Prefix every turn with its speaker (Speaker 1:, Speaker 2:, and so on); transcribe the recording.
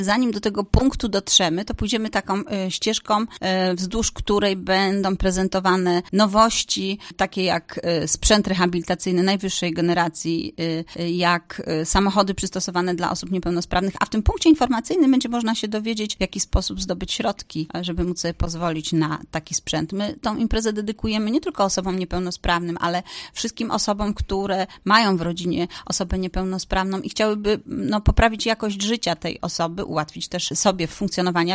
Speaker 1: Zanim do tego punktu dotrzemy, to pójdziemy taką ścieżką, wzdłuż której będą prezentowane nowości, takie jak sprzęt rehabilitacyjny najwyższej generacji, jak samochody przystosowane dla osób niepełnosprawnych, a w tym punkcie informacyjnym będzie można się dowiedzieć, w jaki sposób zdobyć środki, żeby móc sobie pozwolić na taki sprzęt. My tą imprezę dedykujemy nie tylko osobom niepełnosprawnym, ale wszystkim osobom, które mają w rodzinie osobę niepełnosprawną i chciałyby poprawić jakość życia tej osoby, ułatwić też sobie funkcjonowania.